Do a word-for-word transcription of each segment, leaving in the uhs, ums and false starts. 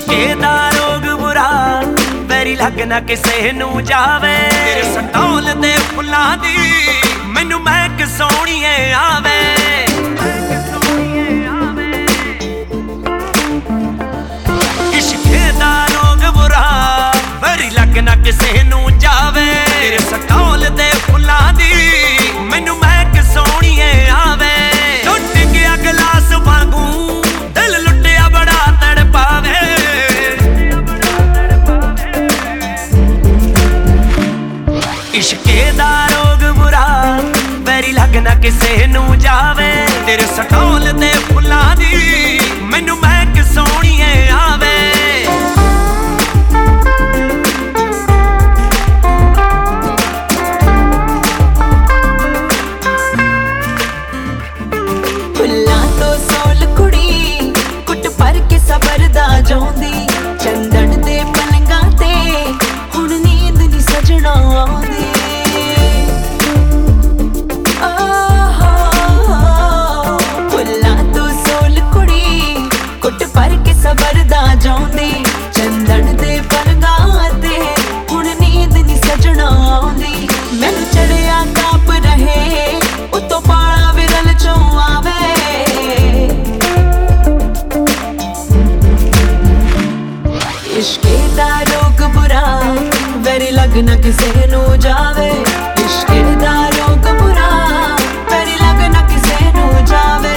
इश्के दा रोग बुरा वैरी लग ना किसे नू जावे। तेरे सटौल दे फुल्लां दी मैनू महक सोहणीए आवे। इश्के दा रोग बुरा वैरी लग ना किसे नू जावे। तेरे सटौल दे फुल्लां दी मैनू महक सोहणीए आवे। टुट गया गिलास वांगू दिल लुटिया बड़ा तड़पावे। इश्के दा रोग बुरा वैरी लग ना किसे नू जावे। तेरे सटौल दे फुल्लां दी मैनू महक सोहणीए आवे। फुल्लां तो सोल कुड़ी कुट पर के सबर दा जाउंदी। चंदन दे पलंगां ते हुण नींद नी सजना आउंदी। फुल्लां तो सोल कुड़ी कुट पर के सबर दा जाउंदी। चंदन दे पलंगां ते हुण नींद नी सजना आउंदी। मैनू चढ़िया काप रहे उतों पाला विरल चों आवे। इश्के दा रोग बुरा वैरी लग ना किसे नू जावे। इश्के दा रोग बुरा वैरी लग ना किसे नू जावे।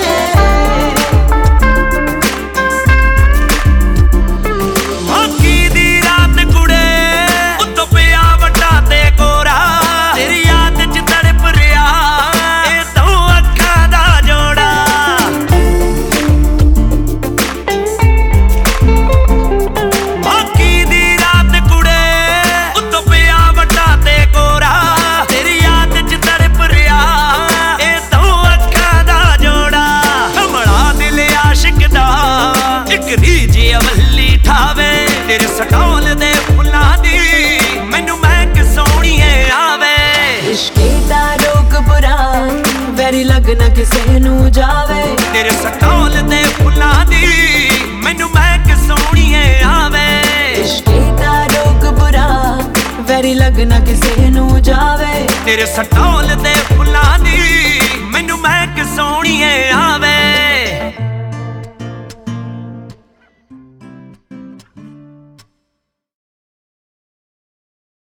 मौकी दी रात कुड़े उत्तों पिया वड्डा ते कोरा। तेरी याद च तड़प रिया ए तू अखां दा जोड़ा। मौकी दी रात कुड़े उत्तों पिया वड्डा ते कोरा। तेरी याद च तड़प रिया ए तू अखां दा जोड़ा। कमला दिल आशिक दा इक रीज अवली ठावे। तेरे सटौल दे फुल्लां दी मैनू महक सोहणीए आवे। इश्के दा रोग बुरा वैरी लग ना किसे नू जावे। तेरे सटौल दे फुल्लां दी मैनू महक सोहणीए आवे। इश्के दा रोग बुरा वैरी लग ना किसे नू जावे। तेरे सटौल दे फुल्लां दी